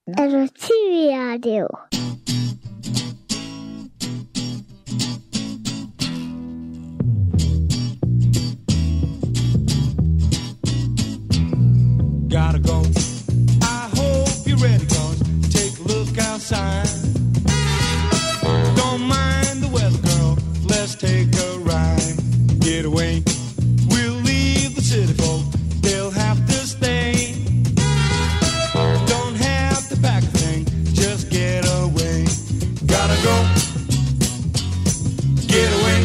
TV 라디오. Gotta go. I hope you're ready, cause take a look outside. Don't mind the weather, girl. Let's take a ride. Get away. We'll leave the city folk. They'll have to stay. Don't have to pack a thing. Just get away. Gotta go. Get away.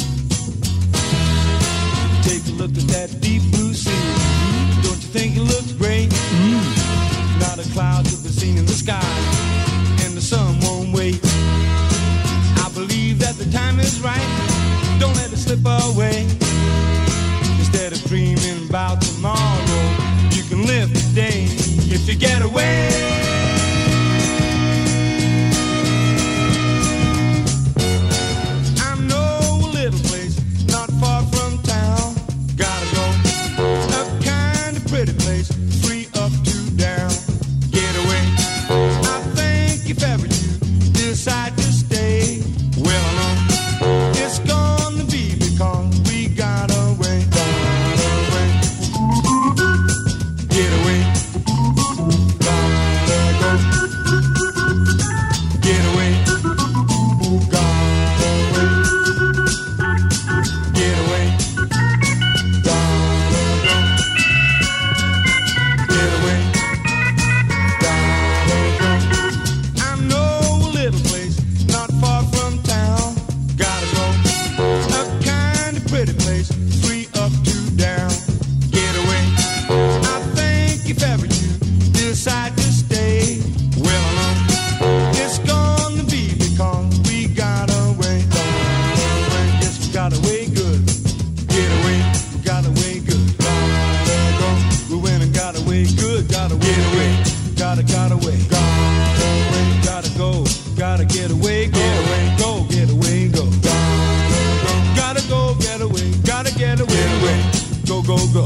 Take a look at that deep blue sea. Don't you think it looks great? Not a cloud to be seen in the sky, and the sun won't wait. I believe that the time is right. Don't let it slip away. Instead of dreaming about tomorrow, you can live today if you get away. Go, go,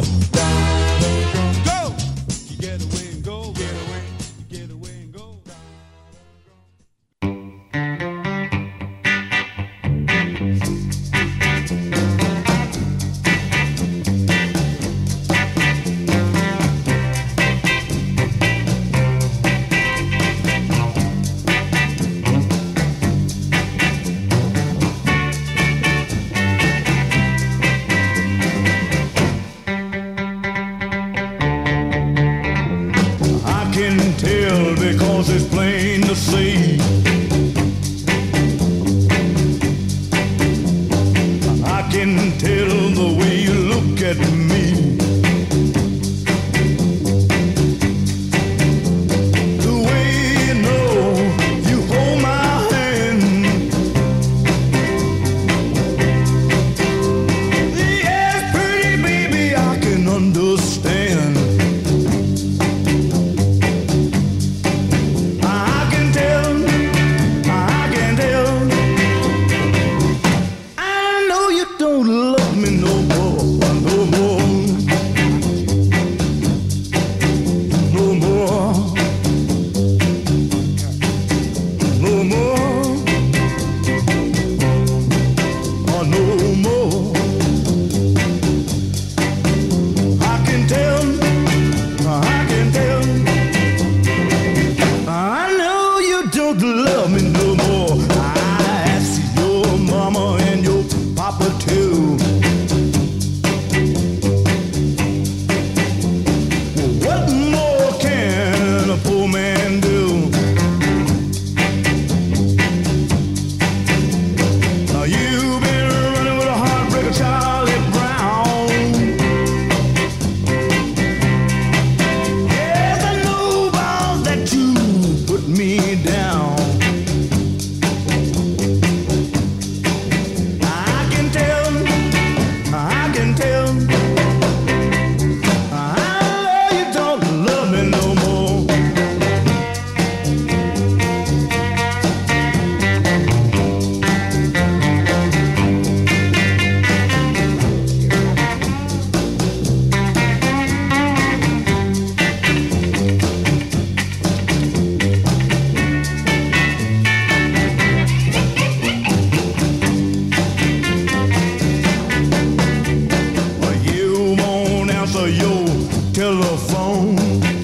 telephone.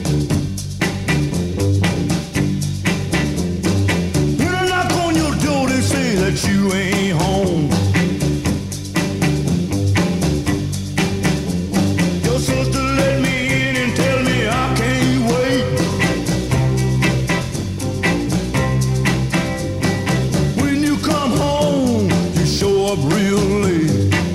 When I knock on your door, they say that you ain't home. Your sister let me in and tell me I can't wait. When you come home, you show up real late.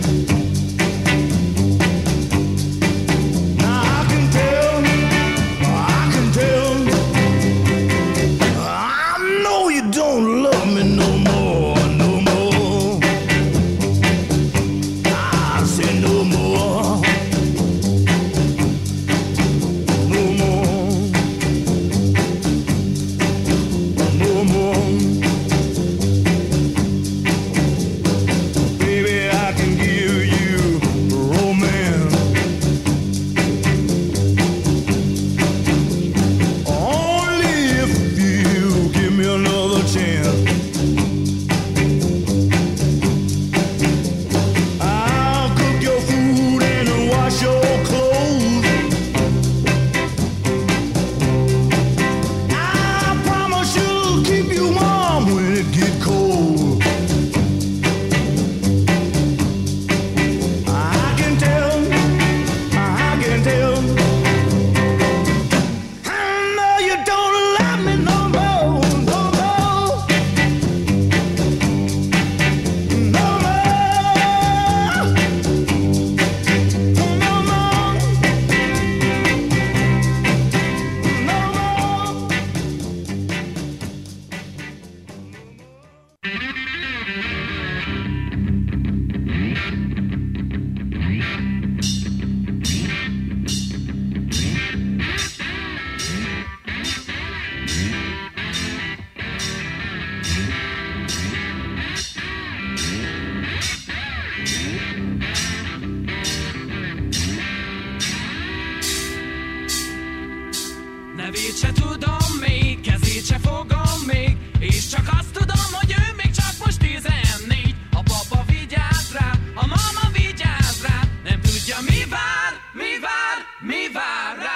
Nevét se tudom még, kezét se fogom még, és csak azt tudom, hogy ő még csak most 14. A papa vigyáz rá, a mama vigyáz rá, nem tudja mi vár, mi vár, mi vár rá.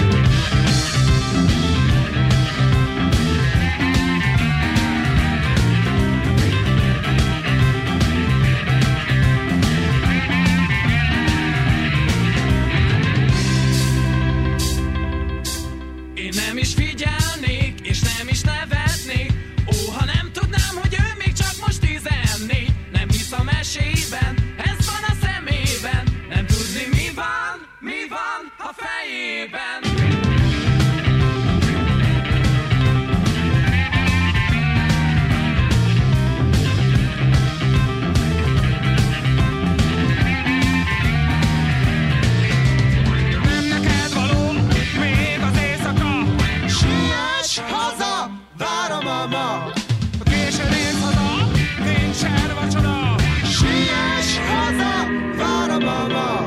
Nem is figyelnék, és nem is nevetnék. Ó, ha nem tudnám, hogy ő még csak most 14. Nem hisz a mesében, ez van a szemében. Nem tudni mi van a fejében. Haza, vár a mama. Későn érsz haza, nincsen vacsora. Siess haza, vár a mama.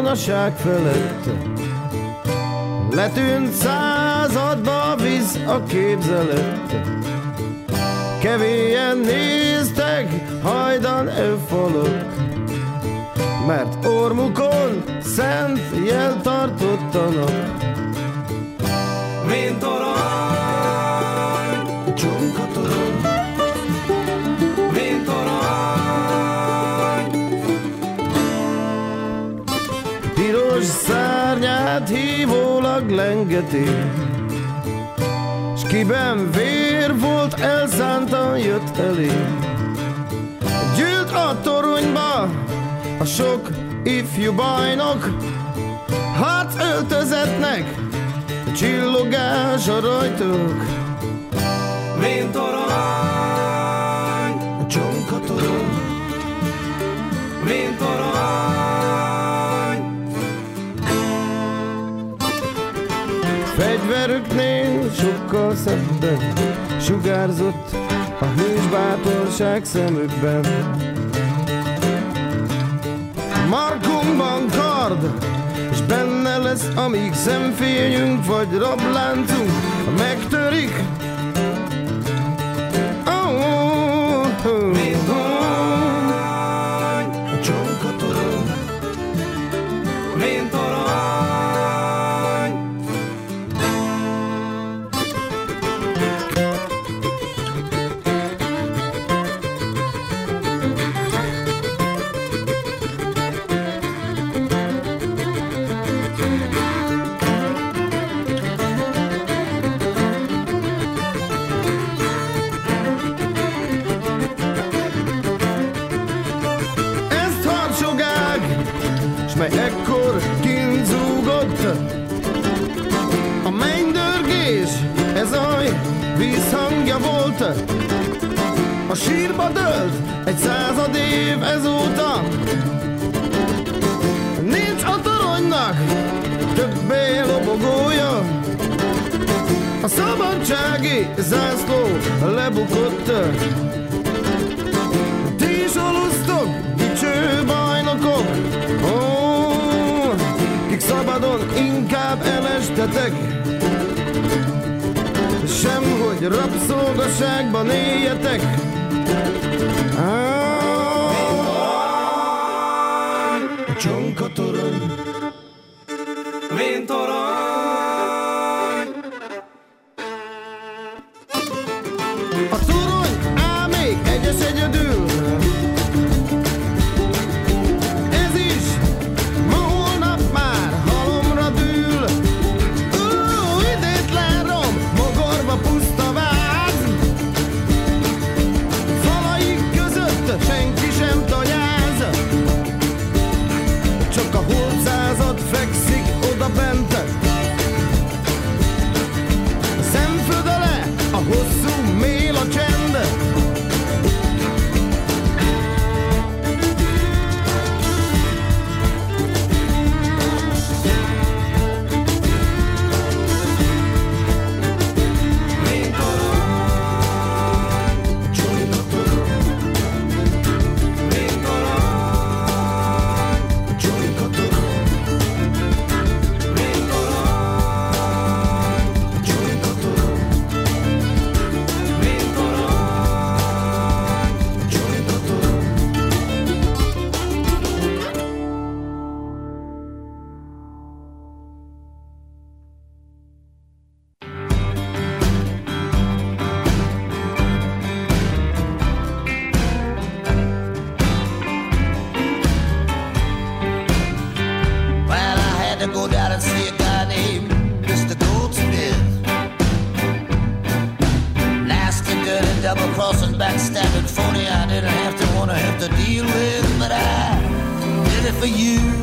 tornaság felett. Letűnt századba víz a képzelet. Kevélyen néztek hajdan falak, mert ormukon szent jel tartottanak. Mint arany, csonkatorony, mint arany. Piros szárnyát hívólag lengeti, s kiben vér volt, elszántan jött elé. Gyűlt a toronyba a sok ifjú bajnok, harcöltözetnek csillogás a rajtok. Mint arany, csonkatorony, mint arany. Fegyverüknél sokkal szebben sugárzott a hős bátorság szemükben. Markunkban kard, és benne lesz, amíg szemfényünk vagy rabláncunk megtörik. Mint arany, csonkatorony, mint arany. Mely ekkor kínzúgott a mennydörgés, ez aj vízhangja volt. A sírba dőlt egy 100 év ezóta. Nincs a toronynak többé lobogója. A szabadsági zászló lebukott. Ti is alusztok, dicső bajnokok, kik szabadon inkább elestetek, semhogy rabszolgaságban éljetek. Csonkatorony, mint arany. A torony áll még egyes egyedül. Ez is ma holnap már halomra dől. Idétlen rom, mogorva puszta váz. Falaik között senki sem tanyáz. Csak a holtszázad fekszik oda bent. Szemfödele a hosszú mél a csend. Double-crossing, backstabbing, phony I didn't have to deal with, but I did it for you.